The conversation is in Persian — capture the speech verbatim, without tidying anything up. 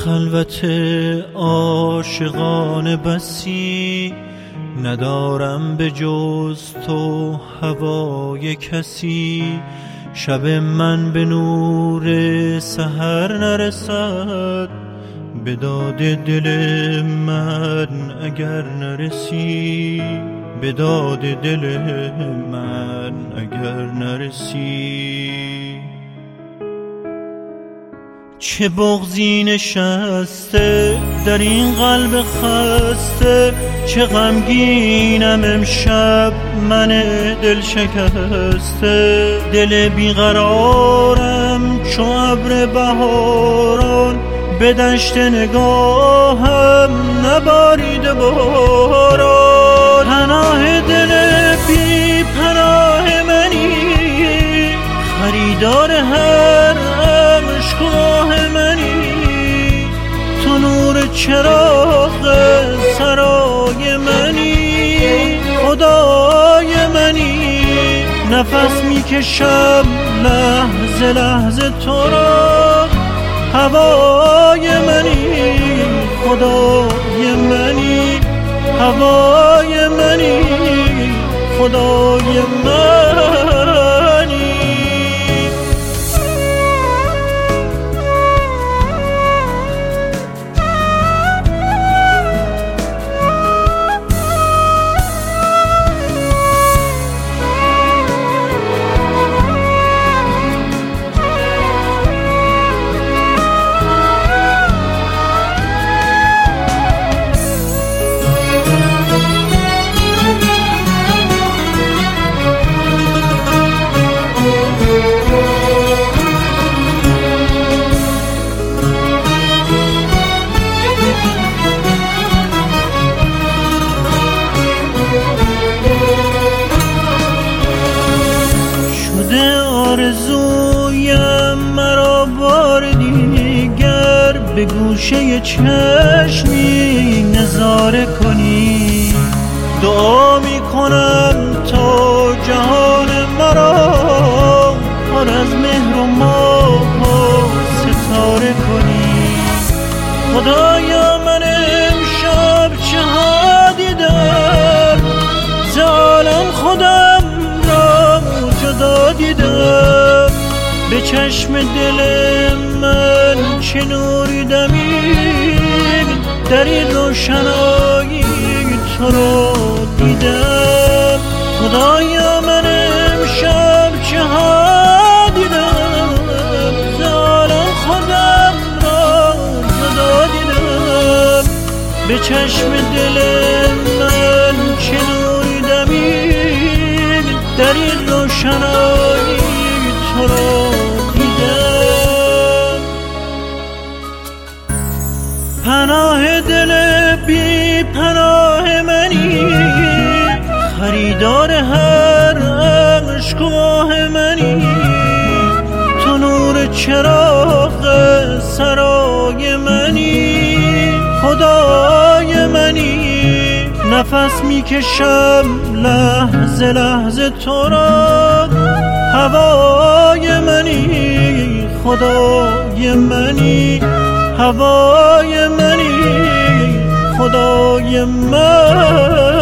خلوت عاشقان بسی، ندارم به جز تو هوای کسی. شب من به نور سحر نرسد، به داد دل من اگر نرسی، به داد دل من اگر نرسی. چه بغضی نشسته در این قلب خسته، چه غمگینم امشب من دل شکسته. دل بیقرارم چو ابر بهاران، به دشت نگاهم نبارید باران. پناه دل بی پناه منی، خریدار هر عشقگاه منی. تو نور چراغ سرای منی، خدای منی. نفس میکشم لحظه لحظه تو را، هوای منی، خدای منی. هوای منی، خدای منی. آرزویم مرا بار دیگر، به گوشه چشمی نظاره کنی. دعا می کنم تا جهان مرا پر از مهر و ماه و ستاره کنی. خدایا من امشب چه ها دیدم، ز عالم خودم را جدا دیدم. به چشم دل من چه نوری دمید، در این روشنایی تو رو دیدم. خدایا من امشب چه ها دیدم، ز عالم خودم را جدا دیدم. به چشم دل من چه نوری دمید، در این روشنایی تو رو دیدم. پناه دل بی پناه منی، خریدار هر عشقگاه منی. تو نور چراغ سرای منی، خدای منی. نفس میکشم لحظه لحظه تو را، هوای منی، خدای منی. هوای منی، خدای من.